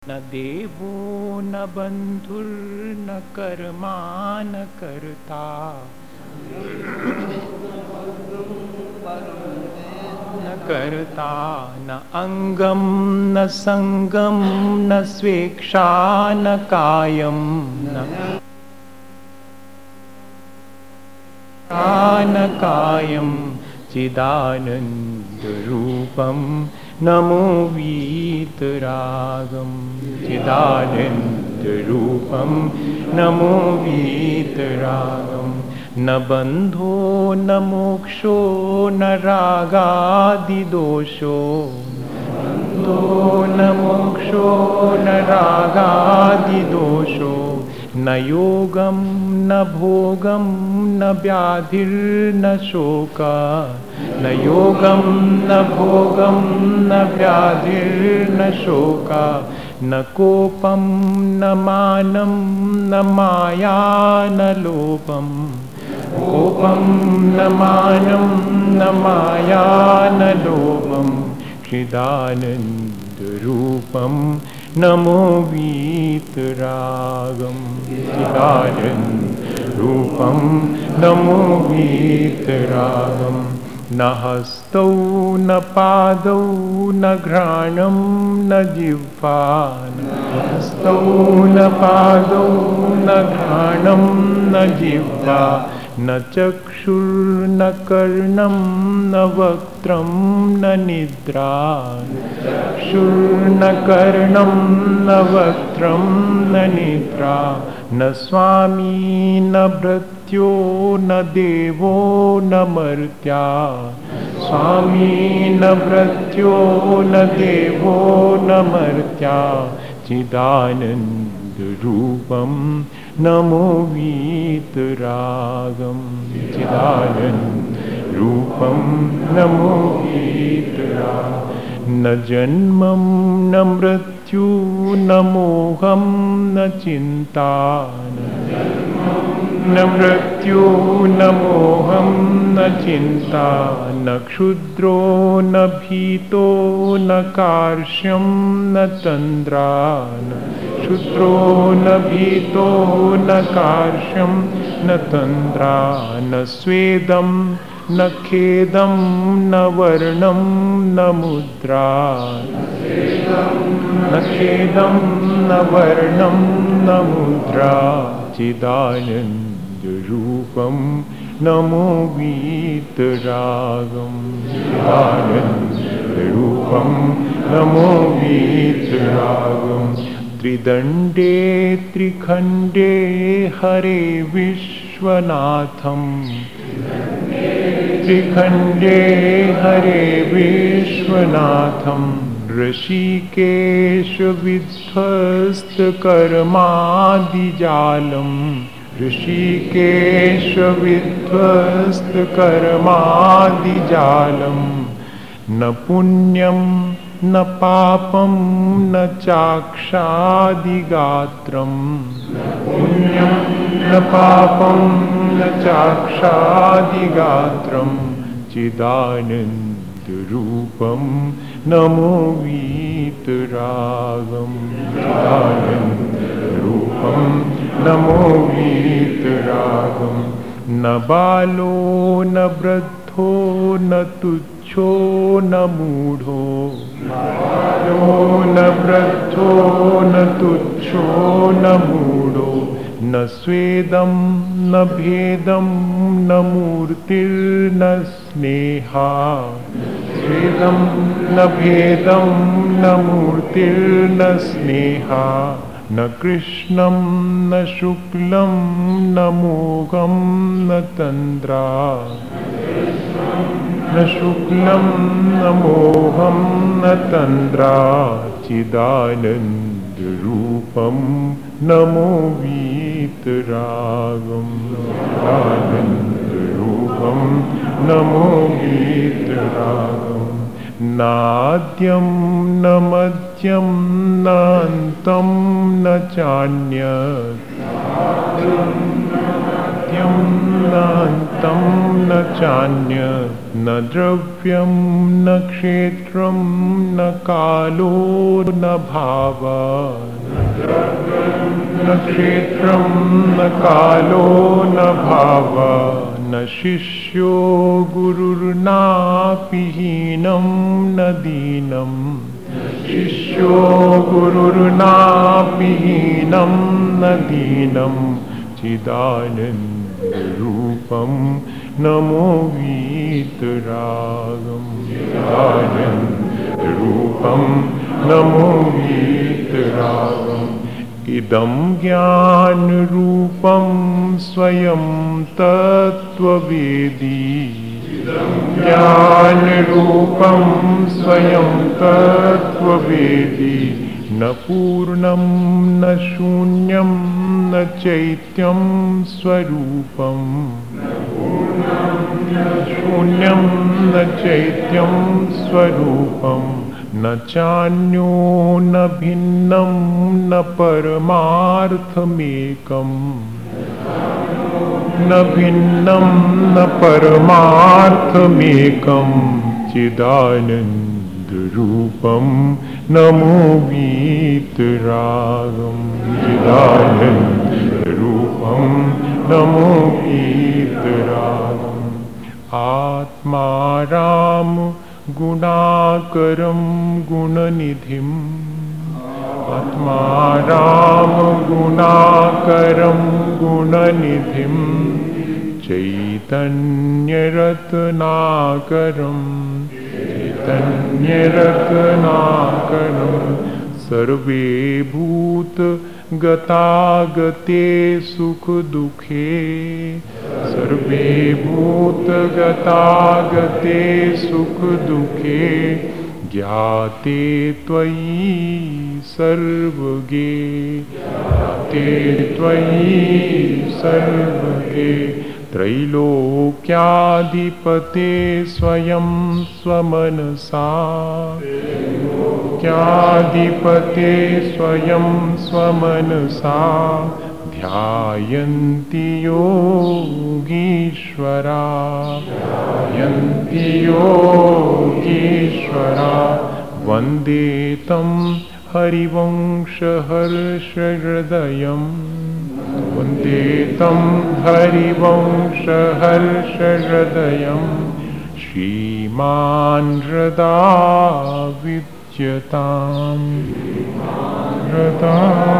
न देवो न बन्धुर्न कर्मा न कर्ता न कर्ता न अङ्गं न सङ्गं न स्वेच्छा न कायं न कायं चिदानन्दरूपं नमो वीतरागं चिदानन्दरूपं नमो वीतरागं न बन्धो न मोक्षो न रागादिदोषो न मोक्षो न रागादिदोषो न योगं न भोगं न व्याधिर्न शोका न योगं न भोगं न व्याधिर्न शोका न कोपं न मानं न माया न लोभं कोपं न मानं न माया न लोभं चिदानन्दरूपं नमो वीतरागं चिदानन्दरूपं नमो वीतरागं न हस्तौ न पादौ न घ्राणं न जिह्वा न हस्तौ न पादौ न घ्राणं न जिह्वा न चक्षुर्न कर्णं न वक्त्रं न निद्रा चक्षुर्न कर्णं न वक्त्रं न निद्रा न स्वामी न भृत्यो न देवो न मर्त्या स्वामी न भृत्यो न देवो न मर्त्या चिदानन्दरूपं नमो वीतरागं चिदानन्दरूपं नमो वीतरागं न जन्मं न मृत्यु न मोहं न चिन्ता न मृत्यु न मोहं न चिन्ता न क्षुद्रो न भीतो न कार्श्यं न तन्द्रा न क्षुद्रो न भीतो न कार्श्यं न तन्द्रा न स्वेदं न खेदं न वर्णं न मुद्रा न खेदं न वर्णं न मुद्रा चिदानन्दरूपं नमो वीतरागं चिदानन्दरूपं नमो वीतरागं त्रिदण्डे त्रिखण्डे हरे विश्वनाथं त्रिखण्डे हरे विश्वनाथं ऋषिकेश विध्वस्तकर्मादिजालं ऋषिकेश विध्वस्तकर्मादिजालं न पुण्यं न पापं न चाक्षादिगात्रं पुण्यं न पापं न चाक्षादिगात्रं चिदानन्दरूपं नमो वीतरागं चिदानन्दरूपं नमो वीतरागं न बालो न वृद्धो न तुच्छो न मूढो न वृद्धो न तुच्छो न मूढो न स्वेदं न भेदं न मूर्तिर्न स्नेहा स्वेदं न भेदं न मूर्तिर्न स्नेहा न कृष्णं न शुक्लं न मोघं न तन्द्रा न शुक्लं न मोहं न तन्द्रा चिदानन्दरूपं नमो वीतरागं चिदानन्दरूपं नमो वीतरागं नाद्यं न मध्यं नान्तं न चान्यत् नाद्यं नान्तं न चान्यत् न द्रव्यं न क्षेत्रं न कालो न भावः न क्षेत्रं न कालो न भावः न शिष्यो गुरुर्नापि हीनं न दीनं शिष्यो गुरुर्नापि हीनं न दीनं चिदानंद रूपं नमो वीतरागं चिदानंद रूपं नमो वीतरागम् इदं ज्ञान रूपं स्वयं तत्त्ववेदी ज्ञान रूपं स्वयं तत्त्ववेदी न पूर्णं न शून्यं न चैत्यं स्वरूपं शून्यं न चैत्यं स्वरूपं न चान्यो न भिन्नं न परमार्थमेकम् न भिन्नं न परमार्थमेकं चिदानंद रूपं नमो वीतरागं चिदानंद रूपं नमो वीतरागम् आत्मा राम गुणाकरं गुणनिधिम् आत्मा राम गुणाकरं गुणनिधिं चैतन्यरत्नाकरं सर्वे भूत गतागते सुख दुखे सर्वे भूत गतागते सुख दुखे ज्ञाते त्वयि सर्वगे ज्ञाते त्वयि सर्वगे त्रैलोक्याधिपते स्वयं स्वमनसा त्रैलोक्याधिपते स्वयं स्वमनसा ध्यायन्ति योगीश्वरा ध्यायन्ति योगीश्वरा वन्दे तं हरिवंशहर्षहृदयं वन्दे तं हरिवंशहर्षहृदयं श्रीमान् हृदा विद्यताम् हृदा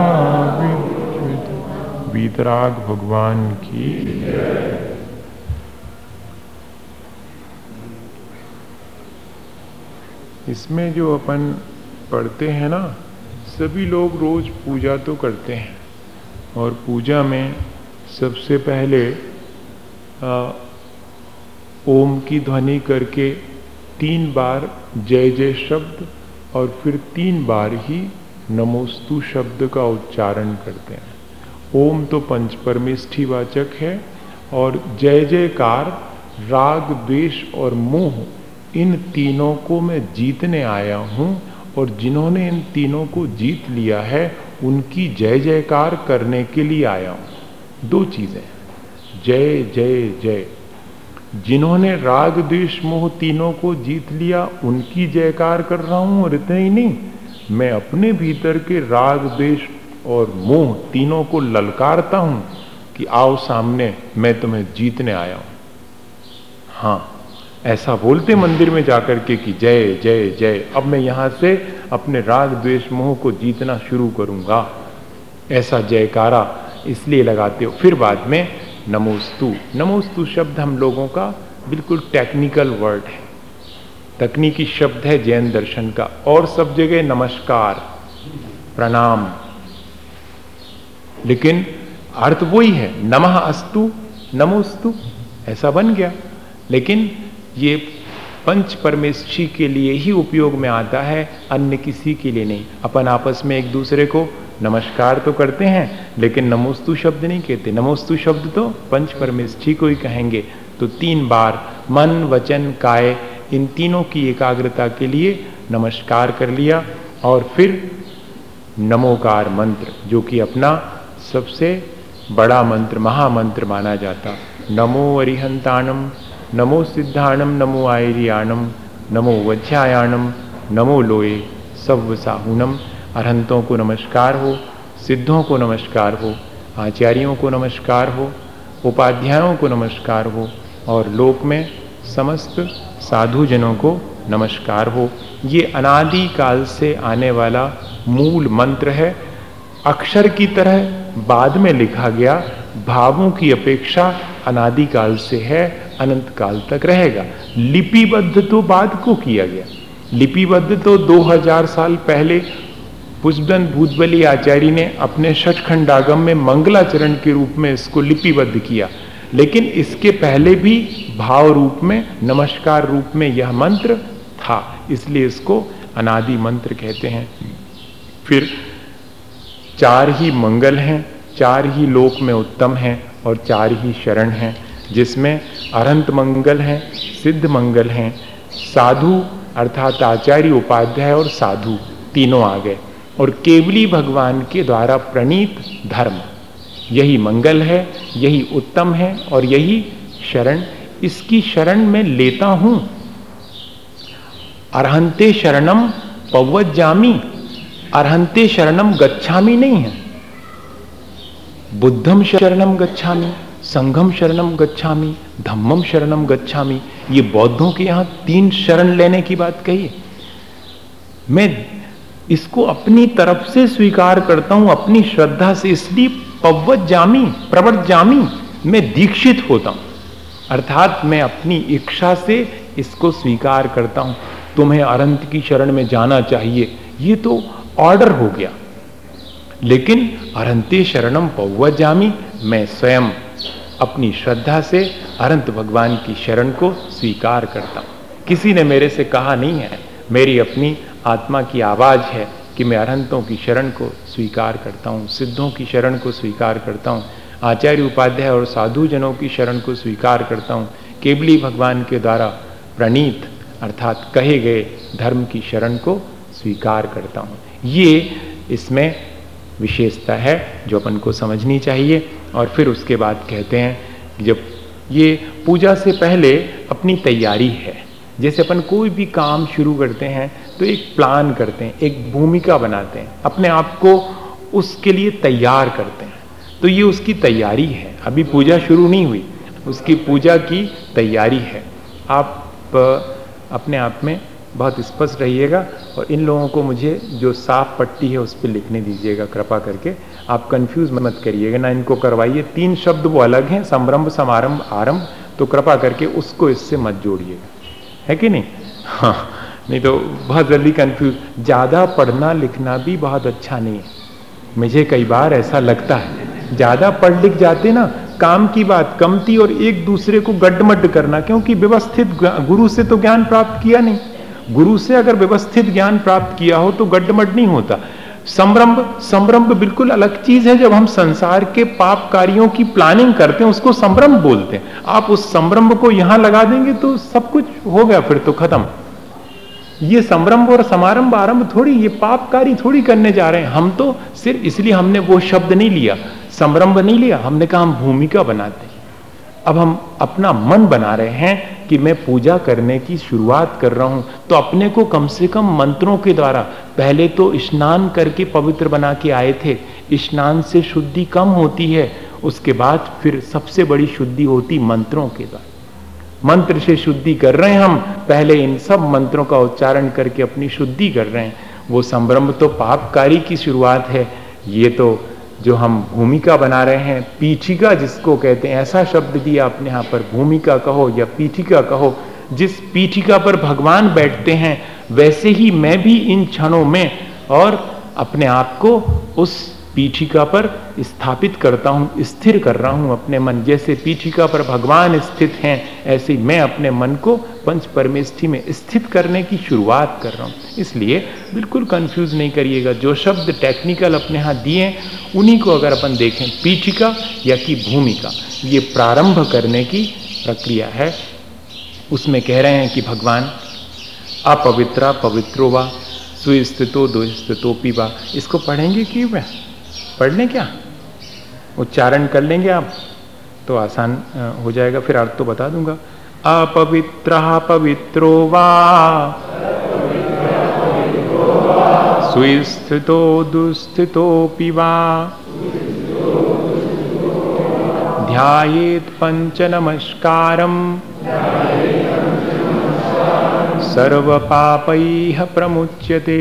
वीतराग भगवान की। इसमें जो अपन पढ़ते हैं ना, सभी लोग रोज पूजा तो करते हैं और पूजा में सबसे पहले ओम की ध्वनि करके 3 बार जय जय शब्द और फिर 3 बार ही नमोस्तु शब्द का उच्चारण करते हैं। ओम तो पंचपरमेष्ठी वाचक है और जय जयकार राग द्वेष और मोह इन तीनों को मैं जीतने आया हूँ और जिन्होंने इन तीनों को जीत लिया है उनकी जय जयकार करने के लिए आया हूँ। 2 चीजें, जय जय जय। जिन्होंने राग द्वेष मोह तीनों को जीत लिया उनकी जयकार कर रहा हूँ और इतना ही नहीं, मैं अपने भीतर के राग द्वेष और मोह तीनों को ललकारता हूं कि आओ सामने, मैं तुम्हें जीतने आया हूं। हाँ, ऐसा बोलते मंदिर में जाकर के कि जय जय जय, अब मैं यहां से अपने राग द्वेष मोह को जीतना शुरू करूंगा, ऐसा जयकारा इसलिए लगाते हो। फिर बाद में नमोस्तु। नमोस्तु शब्द हम लोगों का बिल्कुल टेक्निकल वर्ड है, तकनीकी शब्द है जैन दर्शन का, और सब जगह नमस्कार प्रणाम, लेकिन अर्थ वही है, नमः अस्तु नमोस्तु, ऐसा बन गया। लेकिन ये पंच परमेष्ठी के लिए ही उपयोग में आता है, अन्य किसी के लिए नहीं। अपन आपस में एक दूसरे को नमस्कार तो करते हैं लेकिन नमोस्तु शब्द नहीं कहते। नमोस्तु शब्द तो पंच परमेष्ठी को ही कहेंगे। तो 3 बार मन वचन काय इन तीनों की एकाग्रता के लिए नमस्कार कर लिया, और फिर नमोकार मंत्र जो कि अपना सबसे बड़ा मंत्र महामंत्र माना जाता। नमो अरिहंताणम नमो सिद्धाणम नमो आयरियाणम नमो वज्रायाणम नमो लोए सव्वसाहुनम। अरहंतों को नमस्कार हो, सिद्धों को नमस्कार हो, आचार्यों को नमस्कार हो, उपाध्यायों को नमस्कार हो और लोक में समस्त साधुजनों को नमस्कार हो। ये अनादि काल से आने वाला मूल मंत्र है। अक्षर की तरह बाद में लिखा गया, भावों की अपेक्षा अनादि काल से है, अनंत काल तक रहेगा। लिपिबद्ध तो बाद को किया गया, लिपिबद्ध तो 2000 साल पहले पुष्पदंत भूतबली आचार्य ने अपने षटखंडागम में मंगलाचरण के रूप में इसको लिपिबद्ध किया, लेकिन इसके पहले भी भाव रूप में, नमस्कार रूप में यह मंत्र था, इसलिए इसको अनादि मंत्र कहते हैं। फिर 4 ही मंगल हैं, 4 ही लोक में उत्तम हैं और 4 ही शरण हैं, जिसमें अरहंत मंगल हैं, सिद्ध मंगल हैं, साधु अर्थात आचार्य, उपाध्याय और साधु तीनों आ गए, और केवली भगवान के द्वारा प्रणीत धर्म, यही मंगल है, यही उत्तम है और यही शरण। इसकी शरण में लेता हूं। अरहंते शरणम पव्वज्जामि, अरहंते शरणम गच्छामि नहीं है। बुद्धम शरणम गच्छामि, संघम शरणम गच्छामि, धम्मम शरणम गच्छामि। ये बौद्धों के यहां 3 शरण लेने की बात कही है। मैं इसको अपनी तरफ से स्वीकार करता हूं, अपनी श्रद्धा से, इसलिए पव्वज्जामि, प्रवर्तजामि, मैं दीक्षित होता हूं, अर्थात मैं अपनी इच्छा से इसको स्वीकार करता हूं। तुम्हें अरहंत की शरण में जाना चाहिए, ये तो ऑर्डर हो गया, लेकिन अरहंते शरणम पव्वज्जामि, मैं स्वयं अपनी श्रद्धा से अरहंत भगवान की शरण को स्वीकार करता हूं। किसी ने मेरे से कहा नहीं है, मेरी अपनी आत्मा की आवाज है कि मैं अरहंतों की शरण को स्वीकार करता हूँ, सिद्धों की शरण को स्वीकार करता हूँ, आचार्य, उपाध्याय और साधु जनों की शरण को स्वीकार करता हूँ, केवली भगवान के द्वारा प्रणीत अर्थात कहे गए धर्म की शरण को स्वीकार करता हूँ। ये इसमें विशेषता है जो अपन को समझनी चाहिए। और फिर उसके बाद कहते हैं कि जब ये पूजा से पहले अपनी तैयारी है, जैसे अपन कोई भी काम शुरू करते हैं तो एक प्लान करते हैं, एक भूमिका बनाते हैं, अपने आप को उसके लिए तैयार करते हैं, तो ये उसकी तैयारी है। अभी पूजा शुरू नहीं हुई, उसकी पूजा की तैयारी है। आप अपने आप में बहुत स्पष्ट रहिएगा और इन लोगों को मुझे जो साफ पट्टी है उस पर लिखने दीजिएगा कृपा करके। आप कंफ्यूज मत करिएगा ना, इनको करवाइए। 3 शब्द वो अलग हैं, संरंभ, समारंभ, आरंभ, तो कृपा करके उसको इससे मत जोड़िएगा, है कि नहीं? हाँ, नहीं तो बहुत जल्दी कंफ्यूज। ज़्यादा पढ़ना लिखना भी बहुत अच्छा नहीं है, मुझे कई बार ऐसा लगता है। ज़्यादा पढ़ लिख जाते ना, काम की बात कम थी और एक दूसरे को गड्ढमड्ढ करना, क्योंकि व्यवस्थित गुरु से तो ज्ञान प्राप्त किया नहीं। गुरु से अगर व्यवस्थित ज्ञान प्राप्त किया हो तो गड्ढमड्ढ नहीं होता। संरंभ बिल्कुल अलग चीज है। जब हम संसार के पाप कार्यों की प्लानिंग करते हैं उसको संरंभ बोलते हैं। आप उस संरंभ को यहां लगा देंगे तो सब कुछ हो गया, फिर तो खत्म। ये संरंभ और समारंभ आरंभ थोड़ी, ये पाप कार्य थोड़ी करने जा रहे हैं हम। तो सिर्फ इसलिए हमने वो शब्द नहीं लिया, संरंभ नहीं लिया, हमने कहा हम भूमिका बनाते हैं। अब हम अपना मन बना रहे हैं कि मैं पूजा करने की शुरुआत कर रहा हूं, तो अपने को कम से कम मंत्रों के द्वारा, पहले तो स्नान करके पवित्र बना के आए थे, स्नान से शुद्धि कम होती है, उसके बाद फिर सबसे बड़ी शुद्धि होती मंत्रों के द्वारा। मंत्र से शुद्धि कर रहे हैं हम, पहले इन सब मंत्रों का उच्चारण करके अपनी शुद्धि कर रहे हैं। वो संरंभ तो पापकारी की शुरुआत है, ये तो जो हम भूमिका बना रहे हैं, पीठिका जिसको कहते हैं, ऐसा शब्द दिया आपने यहाँ पर, भूमिका कहो या पीठिका कहो। जिस पीठिका पर भगवान बैठते हैं वैसे ही मैं भी इन क्षणों में और अपने आप को उस पीठिका पर स्थापित करता हूं, स्थिर कर रहा हूं अपने मन। जैसे पीठिका पर भगवान स्थित हैं, ऐसे मैं अपने मन को पंच परमेष्ठी में स्थित करने की शुरुआत कर रहा हूं। इसलिए बिल्कुल कंफ्यूज नहीं करिएगा। जो शब्द टेक्निकल अपने यहाँ दिए उन्हीं को अगर अपन देखें, पीठिका या कि भूमिका, ये प्रारंभ करने की प्रक्रिया है। उसमें कह रहे हैं कि भगवान अपवित्रा पवित्रो वा सुस्थितो दुस्थितोपि वा। इसको पढ़ेंगे कि मैं पढ़ लें क्या? उच्चारण कर लेंगे आप तो आसान हो जाएगा, फिर अर्थ तो बता दूंगा। अपवित्रः पवित्रो वा सुस्थितो दुस्थितोऽपि वा ध्यायेत् पंचनमस्कारम् सर्वपापैः प्रमुच्यते।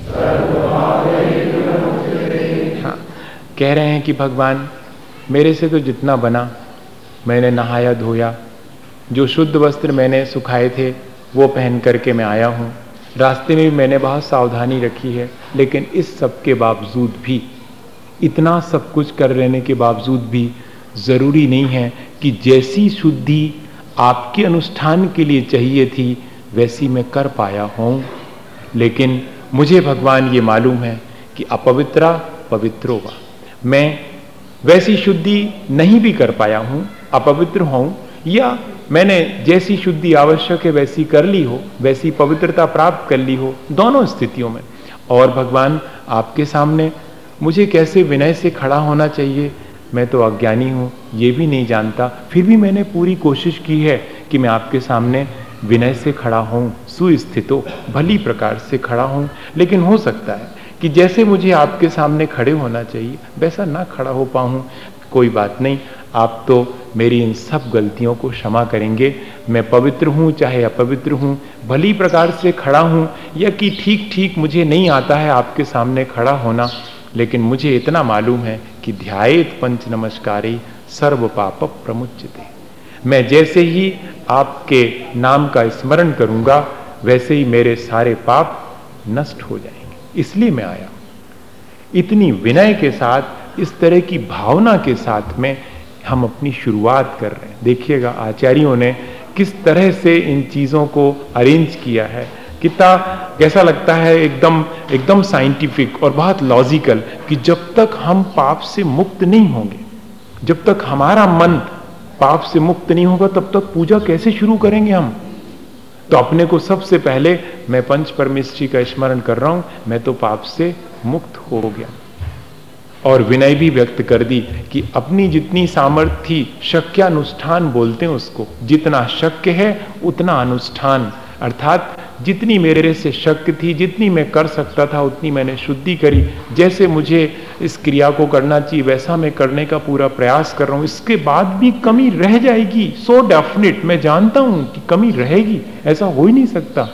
हाँ, कह रहे हैं कि भगवान मेरे से तो जितना बना मैंने नहाया धोया, जो शुद्ध वस्त्र मैंने सुखाए थे वो पहन करके मैं आया हूँ, रास्ते में भी मैंने बहुत सावधानी रखी है, लेकिन इस सब के बावजूद भी, इतना सब कुछ कर लेने के बावजूद भी जरूरी नहीं है कि जैसी शुद्धि आपके अनुष्ठान के लिए चाहिए थी वैसी मैं कर पाया हूं। लेकिन मुझे भगवान ये मालूम है कि अपवित्रा पवित्रो वा, मैं वैसी शुद्धि नहीं भी कर पाया हूं, अपवित्र हूं, या मैंने जैसी शुद्धि आवश्यक है वैसी कर ली हो, वैसी पवित्रता प्राप्त कर ली हो, दोनों स्थितियों में। और भगवान आपके सामने मुझे कैसे विनय से खड़ा होना चाहिए, मैं तो अज्ञानी हूँ, ये भी नहीं जानता, फिर भी मैंने पूरी कोशिश की है कि मैं आपके सामने विनय से खड़ा हूँ, सुस्थितो भली प्रकार से खड़ा हूँ। लेकिन हो सकता है कि जैसे मुझे आपके सामने खड़े होना चाहिए वैसा ना खड़ा हो पाऊँ। कोई बात नहीं, आप तो मेरी इन सब गलतियों को क्षमा करेंगे। मैं पवित्र हूँ चाहे अपवित्र हूँ, भली प्रकार से खड़ा हूँ या कि ठीक ठीक मुझे नहीं आता है आपके सामने खड़ा होना, लेकिन मुझे इतना मालूम है कि ध्यायेत पंच नमस्कारे सर्व पाप प्रमुच्यते। मैं जैसे ही आपके नाम का स्मरण करूंगा वैसे ही मेरे सारे पाप नष्ट हो जाएंगे, इसलिए मैं आया। इतनी विनय के साथ, इस तरह की भावना के साथ में हम अपनी शुरुआत कर रहे हैं। देखिएगा आचार्यों ने किस तरह से इन चीजों को अरेंज किया है, कितना कैसा लगता है, एकदम साइंटिफिक और बहुत लॉजिकल, कि जब तक हम पाप से मुक्त नहीं होंगे, जब तक हमारा मन पाप से मुक्त नहीं होगा, तब तक पूजा कैसे शुरू करेंगे हम। तो अपने को सबसे पहले, मैं पंच परमेश्वरी का स्मरण कर रहा हूं, मैं तो पाप से मुक्त हो गया। और विनय भी व्यक्त कर दी कि अपनी जितनी सामर्थ्य थी, शक्यानुष्ठान बोलते हैं उसको, जितना शक्य है उतना अनुष्ठान, अर्थात जितनी मेरे से शक्ति थी, जितनी मैं कर सकता था उतनी मैंने शुद्धि करी। जैसे मुझे इस क्रिया को करना चाहिए वैसा मैं करने का पूरा प्रयास कर रहा हूं। इसके बाद भी कमी रह जाएगी, सो डेफिनेट, मैं जानता हूं कि कमी रहेगी, ऐसा हो ही नहीं सकता।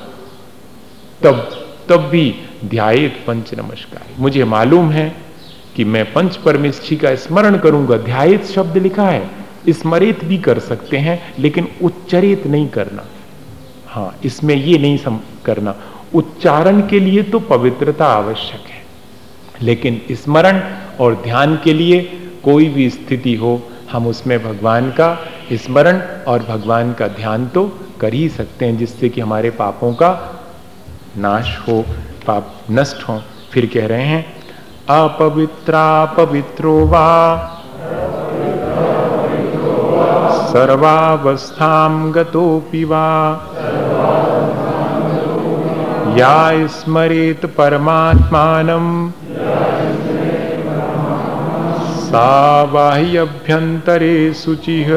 तब भी ध्यायेत पंच नमस्कार, मुझे मालूम है कि मैं पंच परमेश्वरी का स्मरण करूंगा। ध्यायेत शब्द लिखा है, स्मरित भी कर सकते हैं लेकिन उच्चरित नहीं करना। हाँ, इसमें ये नहीं करना, उच्चारण के लिए तो पवित्रता आवश्यक है, लेकिन स्मरण और ध्यान के लिए कोई भी स्थिति हो, हम उसमें भगवान का स्मरण और भगवान का ध्यान तो कर ही सकते हैं, जिससे कि हमारे पापों का नाश हो, पाप नष्ट हो। फिर कह रहे हैं अपवित्रा पवित्रो वा सर्वावस्थां गतोऽपि वा या स्मरेत परमात्मानं सा बाह्यभ्यंतरे शुचिः।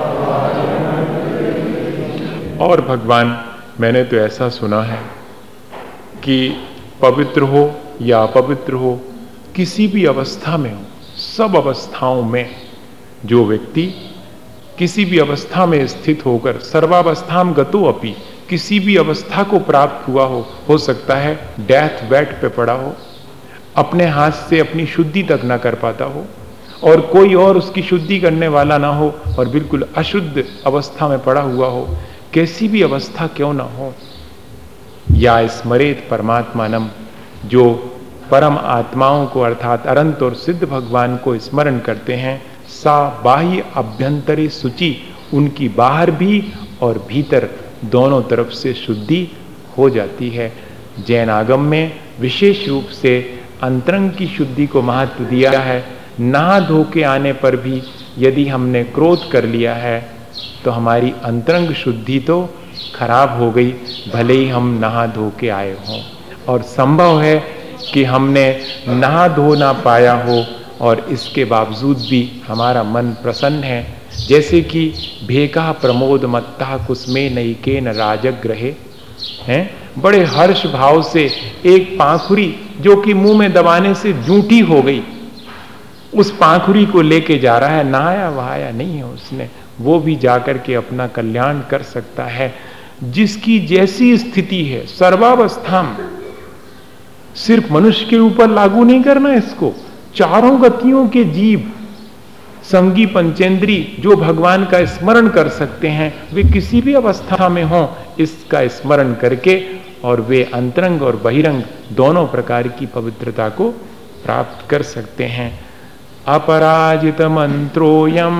और भगवान, मैंने तो ऐसा सुना है कि पवित्र हो या अपवित्र हो, किसी भी अवस्था में हो, सब अवस्थाओं में जो व्यक्ति किसी भी अवस्था में स्थित होकर सर्वावस्थाम गतो अपि, किसी भी अवस्था को प्राप्त हुआ हो सकता है डेथ बेड पे पड़ा हो, अपने हाथ से अपनी शुद्धि तक ना कर पाता हो और कोई और उसकी शुद्धि करने वाला ना हो और बिल्कुल अशुद्ध अवस्था में पड़ा हुआ हो, कैसी भी अवस्था क्यों ना हो, या स्मरेत परमात्मानम, जो परम आत्माओं को अर्थात अनंत और सिद्ध भगवान को स्मरण करते हैं, सा बाह्य अभ्यंतरे शुचि, उनकी बाहर भी और भीतर दोनों तरफ से शुद्धि हो जाती है। जैन आगम में विशेष रूप से अंतरंग की शुद्धि को महत्व दिया है। नहा धो के आने पर भी यदि हमने क्रोध कर लिया है तो हमारी अंतरंग शुद्धि तो खराब हो गई, भले ही हम नहा धो के आए हों। और संभव है कि हमने नहा धो ना पाया हो और इसके बावजूद भी हमारा मन प्रसन्न है, जैसे कि भेका प्रमोद मत्ता कुसमे नईके न राजग्रहे हैं, बड़े हर्ष भाव से एक पाखुरी जो कि मुंह में दबाने से जूठी हो गई, उस पाखुरी को लेके जा रहा है, नहाया वहाया नहीं है उसने, वो भी जाकर के अपना कल्याण कर सकता है। जिसकी जैसी स्थिति है सर्वावस्था में, सिर्फ मनुष्य के ऊपर लागू नहीं करना इसको, चारों गतियों के जीव संगी पंचेंद्री जो भगवान का स्मरण कर सकते हैं, वे किसी भी अवस्था में हों इसका स्मरण करके और वे अंतरंग और बहिरंग दोनों प्रकार की पवित्रता को प्राप्त कर सकते हैं। अपराजित मंत्रोयम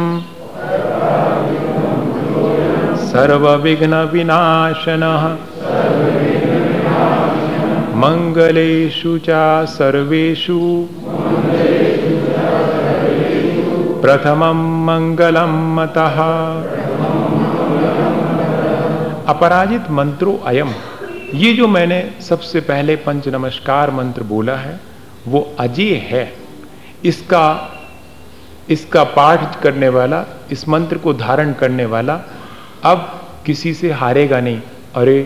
सर्व विघ्न विनाशनः मंगलेषु च सर्वेषु प्रथमं मंगलम मतः। अपराजित मंत्रो अयम, ये जो मैंने सबसे पहले पंच नमस्कार मंत्र बोला है वो अजेय है। इसका पाठ करने वाला, इस मंत्र को धारण करने वाला अब किसी से हारेगा नहीं। अरे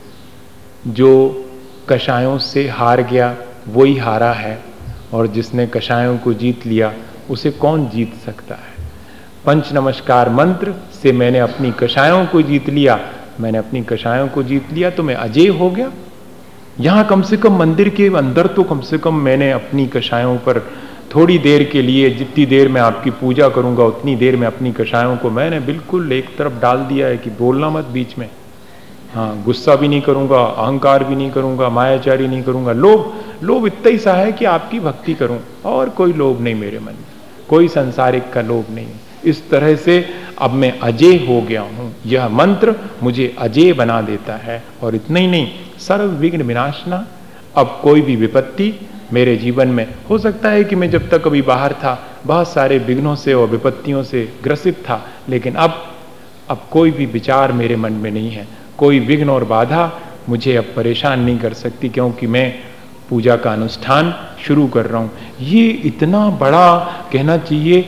जो कषायों से हार गया वही हारा है, और जिसने कषायों को जीत लिया उसे कौन जीत सकता है। पंच नमस्कार मंत्र से मैंने अपनी कषायों को जीत लिया, मैंने अपनी कषायों को जीत लिया तो मैं अजेय हो गया। यहां कम से कम मंदिर के अंदर तो कम से कम मैंने अपनी कषायों पर थोड़ी देर के लिए, जितनी देर मैं आपकी पूजा करूंगा उतनी देर में अपनी कषायों को मैंने बिल्कुल एक तरफ डाल दिया है कि बोलना मत बीच में। हाँ, गुस्सा भी नहीं करूंगा, अहंकार भी नहीं करूंगा, मायाचारी नहीं करूंगा, लोभ इतना ही सा है कि आपकी भक्ति करूं, और कोई लोभ नहीं मेरे मन में, कोई संसारिक का लोभ नहीं। इस तरह से अब मैं अजेय हो गया हूं। यह मंत्र मुझे अजेय बना देता है। और इतना ही नहीं, सर्व विघ्न विनाशना, अब कोई भी विपत्ति मेरे जीवन में, हो सकता है कि मैं जब तक अभी बाहर था बहुत सारे विघ्नों से और विपत्तियों से ग्रसित था, लेकिन अब कोई भी विचार मेरे मन में नहीं है, कोई विघ्न और बाधा मुझे अब परेशान नहीं कर सकती, क्योंकि मैं पूजा का अनुष्ठान शुरू कर रहा हूं। ये इतना बड़ा कहना चाहिए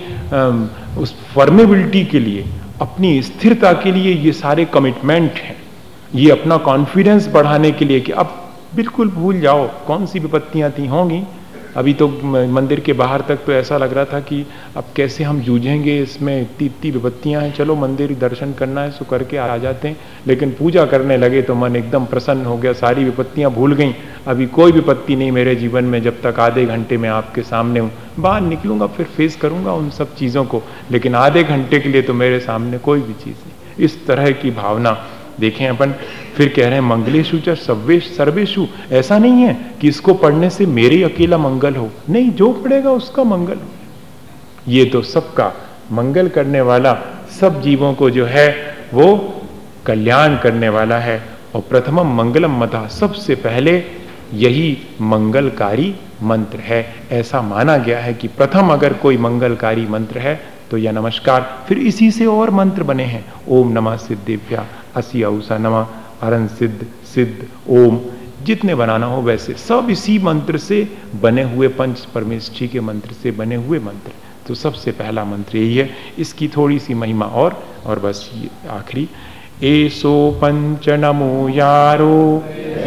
उस फॉर्मेबिलिटी के लिए, अपनी स्थिरता के लिए ये सारे कमिटमेंट हैं, ये अपना कॉन्फिडेंस बढ़ाने के लिए कि अब बिल्कुल भूल जाओ कौन सी विपत्तियां थी, होंगी। अभी तो मंदिर के बाहर तक तो ऐसा लग रहा था कि अब कैसे हम जूझेंगे, इसमें इतनी विपत्तियां हैं, चलो मंदिर दर्शन करना है सो करके आ जाते हैं। लेकिन पूजा करने लगे तो मन एकदम प्रसन्न हो गया, सारी विपत्तियां भूल गई। अभी कोई विपत्ति नहीं मेरे जीवन में, जब तक आधे घंटे में आपके सामने हूँ। बाहर निकलूंगा फिर फेस करूंगा उन सब चीज़ों को, लेकिन आधे घंटे के लिए तो मेरे सामने कोई भी चीज़ नहीं। इस तरह की भावना देखें अपन। फिर कह रहे हैं मंगलेशु च सर्वेशु, ऐसा नहीं है कि इसको पढ़ने से मेरे अकेला मंगल हो, नहीं, जो पढ़ेगा उसका मंगल हो। ये तो सबका मंगल करने वाला, सब जीवों को जो है वो कल्याण करने वाला है। और प्रथमम मंगलम मता, सबसे पहले यही मंगलकारी मंत्र है। ऐसा माना गया है कि प्रथम अगर कोई मंगलकारी मंत्र है तो यह नमस्कार। फिर इसी से और मंत्र बने हैं, ओम नमः सिद्धेभ्या, असी औसा नमः, अरन सिद्ध सिद्ध, ओम, जितने बनाना हो वैसे सब इसी मंत्र से बने हुए, पंच परमेष्ठी के मंत्र से बने हुए मंत्र। तो सबसे पहला मंत्र यही है। इसकी थोड़ी सी महिमा और बस ये आखिरी, एसो पंच नमो यारो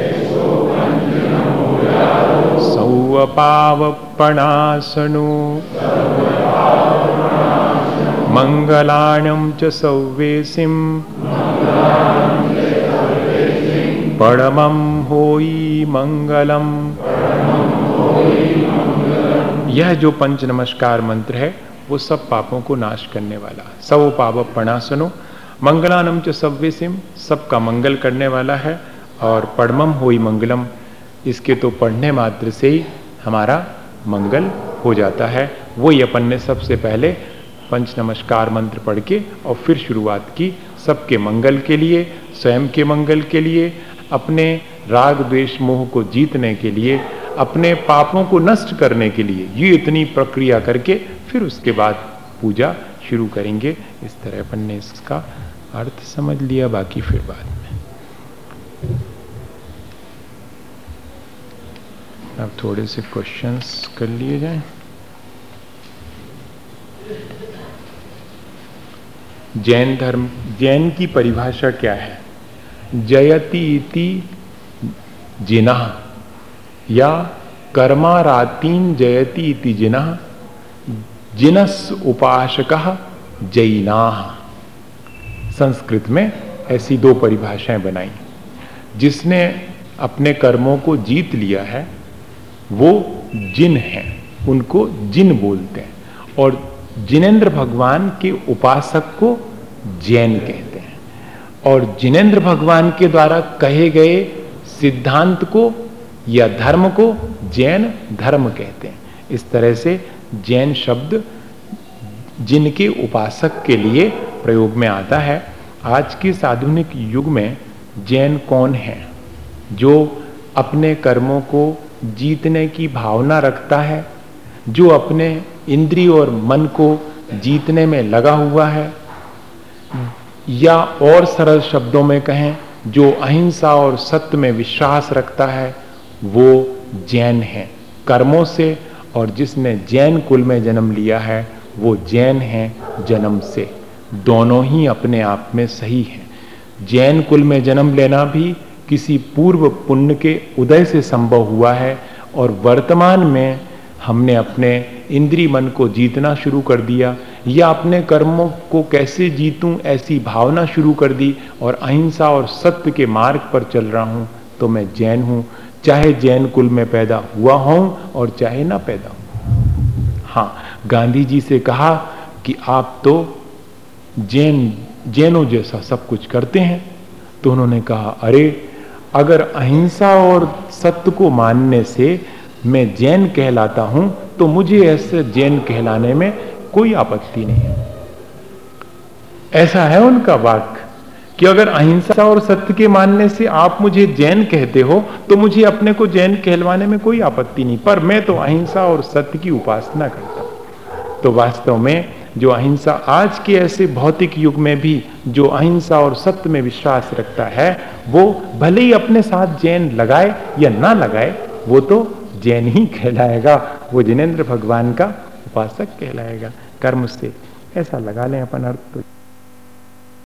सौ पावपणासनो मंगलाण्यं च सौवेसिं परमं होई मंगलम। यह जो पंच नमस्कार मंत्र है वो सब पापों को नाश करने वाला, सौ पावपणासनो मंगलानम च सव्वेसिम, सबका मंगल करने वाला है। और परमम होई मंगलम, इसके तो पढ़ने मात्र से ही हमारा मंगल हो जाता है। वही अपन ने सबसे पहले पंच नमस्कार मंत्र पढ़ के और फिर शुरुआत की, सबके मंगल के लिए, स्वयं के मंगल के लिए, अपने राग द्वेष मोह को जीतने के लिए, अपने पापों को नष्ट करने के लिए। ये इतनी प्रक्रिया करके फिर उसके बाद पूजा शुरू करेंगे। इस तरह अपन ने इसका अर्थ समझ लिया, बाकी फिर बाद में। अब थोड़े से क्वेश्चंस कर लिए जाएं। जैन धर्म, जैन की परिभाषा क्या है? जयति इति जिनः या कर्मारातीन जयति इति जिनः जिनस उपासकः जैनाः। संस्कृत में ऐसी दो परिभाषाएं बनाई। जिसने अपने कर्मों को जीत लिया है वो जिन हैं, उनको जिन बोलते हैं, और जिनेंद्र भगवान के उपासक को जैन कहते हैं, और जिनेंद्र भगवान के द्वारा कहे गए सिद्धांत को या धर्म को जैन धर्म कहते हैं। इस तरह से जैन शब्द जिनके उपासक के लिए प्रयोग में आता है। आज के आधुनिक युग में जैन कौन है? जो अपने कर्मों को जीतने की भावना रखता है, जो अपने इंद्रिय और मन को जीतने में लगा हुआ है, या और सरल शब्दों में कहें जो अहिंसा और सत्य में विश्वास रखता है, वो जैन है कर्मों से। और जिसने जैन कुल में जन्म लिया है वो जैन है जन्म से। दोनों ही अपने आप में सही हैं। जैन कुल में जन्म लेना भी किसी पूर्व पुण्य के उदय से संभव हुआ है, और वर्तमान में हमने अपने इंद्रिय मन को जीतना शुरू कर दिया, या अपने कर्मों को कैसे जीतूं ऐसी भावना शुरू कर दी, और अहिंसा और सत्य के मार्ग पर चल रहा हूं, तो मैं जैन हूं, चाहे जैन कुल में पैदा हुआ हूं और चाहे ना पैदा हूं। हाँ, गांधी जी से कहा कि आप तो जैनों जैसा सब कुछ करते हैं, तो उन्होंने कहा अरे, अगर अहिंसा और सत्य को मानने से मैं जैन कहलाता हूं तो मुझे ऐसे जैन कहलाने में कोई आपत्ति नहीं है। ऐसा है उनका वाक्य कि अगर अहिंसा और सत्य के मानने से आप मुझे जैन कहते हो तो मुझे अपने को जैन कहलवाने में कोई आपत्ति नहीं, पर मैं तो अहिंसा और सत्य की उपासना करता हूं। तो वास्तव में जो अहिंसा आज के ऐसे भौतिक युग में भी जो अहिंसा और सत्य में विश्वास रखता है, वो भले ही अपने साथ जैन लगाए या ना लगाए, वो तो जैन ही कहलाएगा, वो जिनेंद्र भगवान का उपासक कहलाएगा कर्म से। ऐसा लगा लें अपन अर्थ तो।